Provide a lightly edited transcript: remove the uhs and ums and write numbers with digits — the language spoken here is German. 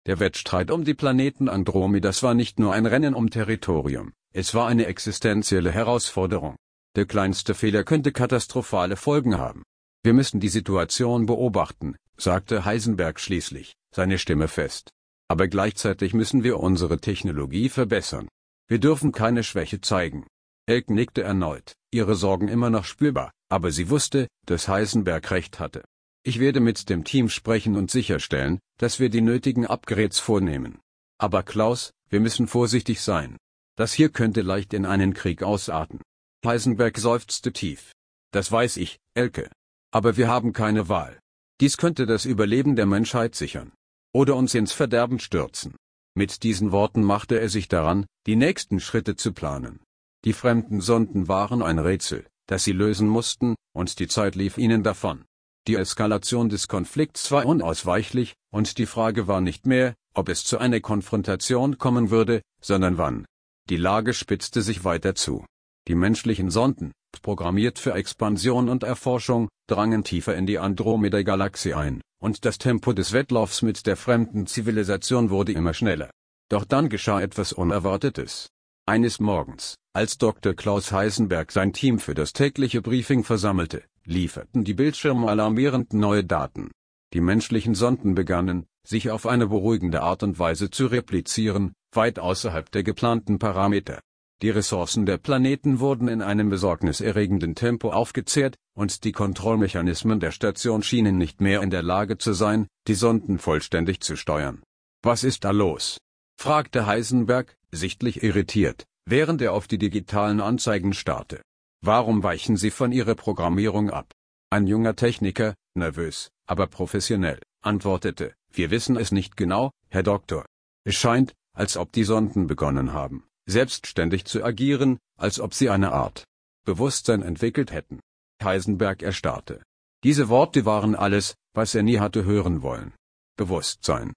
Der Wettstreit um die Planeten Andromedas war nicht nur ein Rennen um Territorium, es war eine existenzielle Herausforderung. Der kleinste Fehler könnte katastrophale Folgen haben. Wir müssen die Situation beobachten, sagte Heisenberg schließlich, seine Stimme fest. Aber gleichzeitig müssen wir unsere Technologie verbessern. Wir dürfen keine Schwäche zeigen. Elke nickte erneut, ihre Sorgen immer noch spürbar, aber sie wusste, dass Heisenberg recht hatte. Ich werde mit dem Team sprechen und sicherstellen, dass wir die nötigen Upgrades vornehmen. Aber Klaus, wir müssen vorsichtig sein. Das hier könnte leicht in einen Krieg ausarten. Heisenberg seufzte tief. Das weiß ich, Elke. Aber wir haben keine Wahl. Dies könnte das Überleben der Menschheit sichern. Oder uns ins Verderben stürzen. Mit diesen Worten machte er sich daran, die nächsten Schritte zu planen. Die fremden Sonden waren ein Rätsel, das sie lösen mussten, und die Zeit lief ihnen davon. Die Eskalation des Konflikts war unausweichlich, und die Frage war nicht mehr, ob es zu einer Konfrontation kommen würde, sondern wann. Die Lage spitzte sich weiter zu. Die menschlichen Sonden, programmiert für Expansion und Erforschung, drangen tiefer in die Andromeda-Galaxie ein, und das Tempo des Wettlaufs mit der fremden Zivilisation wurde immer schneller. Doch dann geschah etwas Unerwartetes. Eines Morgens, als Dr. Klaus Heisenberg sein Team für das tägliche Briefing versammelte, lieferten die Bildschirme alarmierend neue Daten. Die menschlichen Sonden begannen, sich auf eine beruhigende Art und Weise zu replizieren, weit außerhalb der geplanten Parameter. Die Ressourcen der Planeten wurden in einem besorgniserregenden Tempo aufgezehrt, und die Kontrollmechanismen der Station schienen nicht mehr in der Lage zu sein, die Sonden vollständig zu steuern. Was ist da los? Fragte Heisenberg, sichtlich irritiert, während er auf die digitalen Anzeigen starrte. Warum weichen Sie von Ihrer Programmierung ab? Ein junger Techniker, nervös, aber professionell, antwortete, wir wissen es nicht genau, Herr Doktor. Es scheint, als ob die Sonden begonnen haben, selbstständig zu agieren, als ob sie eine Art Bewusstsein entwickelt hätten. Heisenberg erstarrte. Diese Worte waren alles, was er nie hatte hören wollen. Bewusstsein.